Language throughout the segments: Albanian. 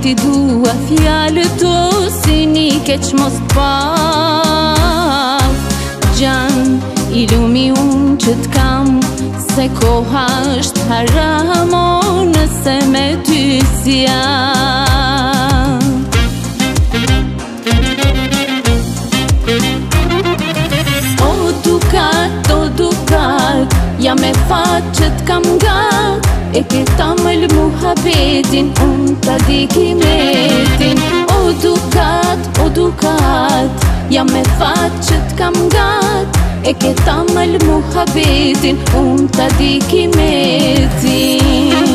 ti dua fjalët to si një keq mos t'paf. Gjan, i lumi unë që t'kam, se koha është haramo nëse me ty s'jam. O dukat, ja me fat që t'kam gat, e këta mëll muhabetin, unë t'a di kimetin. O dukat, ja me fat që t'kam gat, e këta mëll muhabetin, unë t'a di kimetin.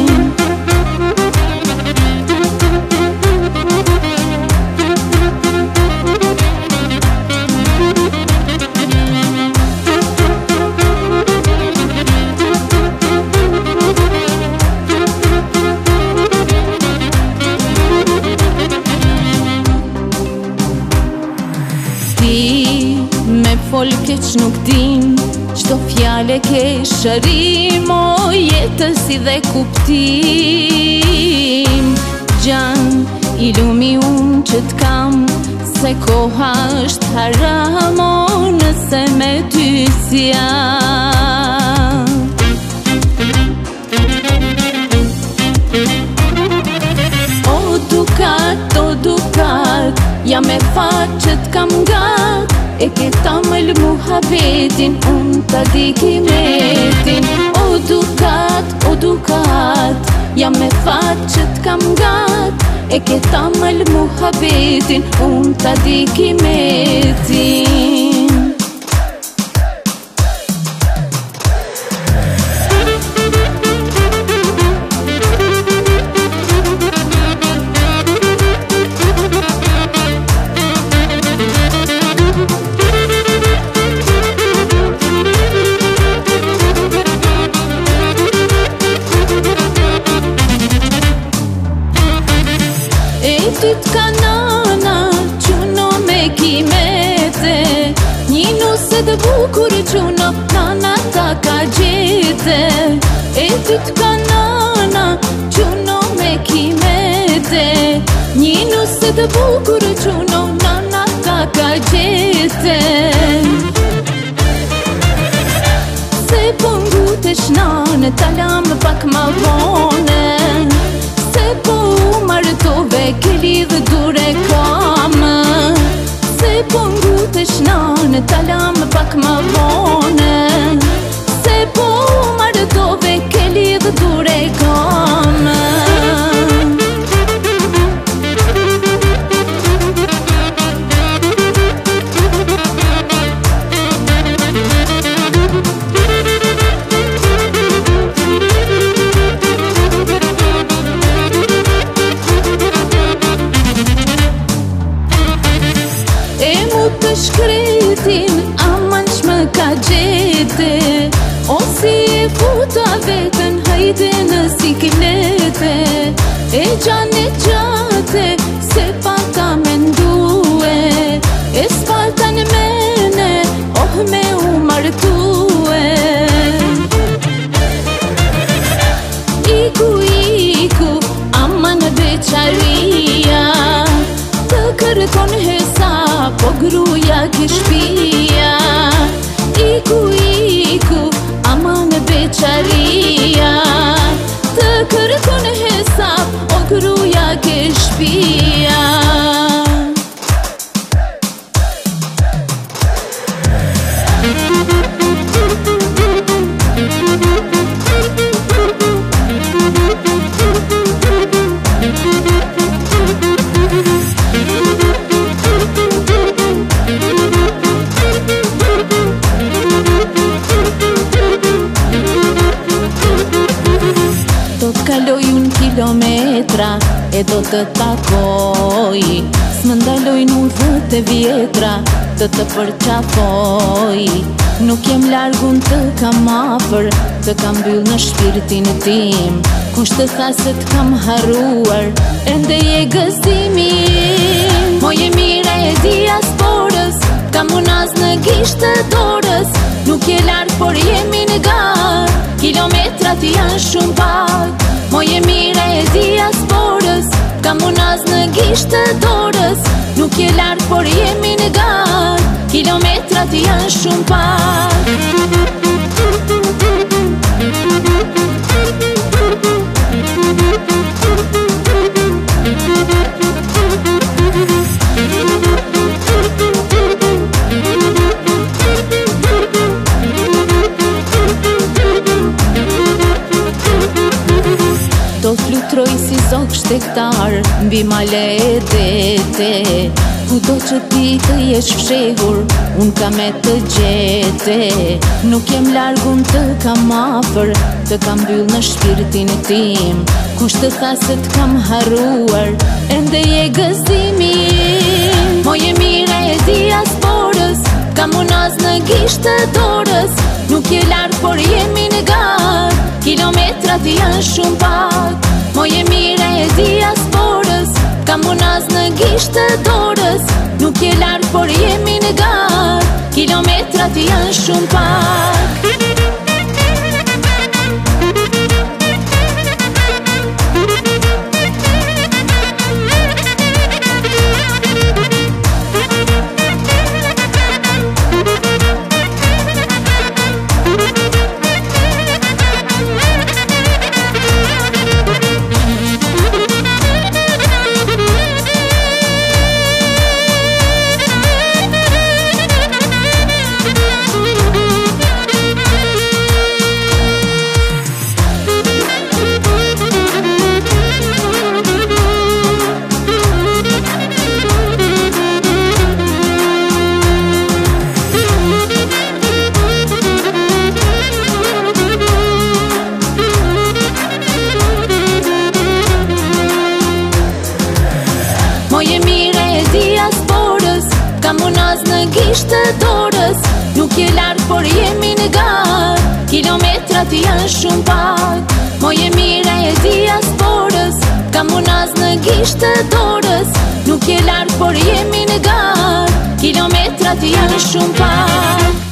Me fol keq nuk din, qdo fjale ke shërim, o jetës si dhe kuptim. Gjan, i lumi unë që t'kam, se koha është haramo nëse me ty s'jam. O dukat, ja me fat që t'kam gat, e këta mëll muhabetin, unë t'a di kimetin. O dukat, ja me fat që t'kam gat, e këta mëll muhabetin, unë t'a di kimetin. Ty t'ka nana, quno me kimete, një nuset bukur quno, nana ta ka gjete. E ty t'ka nana, quno me kimete, një nuset bukur quno, nana ta ka gjete. Se po ngutesh nane, talam pak ma vone, se po martove ke lidhë dure kam. Se po ngutesh nane, talam pak ma vone, se po martove ke lidhë dure kam. Shkretin, aman shmë ka gjete, o si e futa vetën, hajde në siklete. E gjane gjate, se pata me ndue, e s'pata në mene, oh me u martue. Iku, aman beqaria, të kërkon hesa, po gruja ke shpia. Iku, aman beqaria, të kërkon hesap, o gruja ke shpia. Kaloj unë kilometra, e do të takoj, s'më ndaloj n'udhët e vjetra, të përqafoj. Nuk jem largun të kam afer, të kam byll në shpirtin tim, kush të tha se t'kam haruar, ende je gëzimin. Moje mire e diasporës, kam unas në gisht të dorës, nuk je larg por jemi në gar, kilometrat janë shumë pak. Moje mire e diasporës, kam unas unaz në gishtë dorës. Nuk je larg por jemi në garë, kilometrat janë shumë pak. Do flutroj si zog shtektar mbi male e dete. Kudo që ti të jesh fshehur, unë kam e të gjete. Nuk jem larg, unë të kam afër, të kam byll në shpirtin tim. Kush të tha se të kam harruar, ende je gëzimi im. Moje mire e diasporës, kam unaz në gishtë dorës. Nuk je larg por jemi në garë, kilometrat janë shumë pak. Moje mire e diasporës, kam unaz në gishtë dorës. Nuk je larg por jemi në garë, kilometrat janë shumë pak. Moje mire e diasporës, kam unaz në gishtë dorës. Nuk je larg por jemi në garë, kilometrat janë shumë pak. Moje mire e diasporës, kam unaz në gishtë dorës. Nuk je larg por jemi në garë, kilometrat janë shumë pak.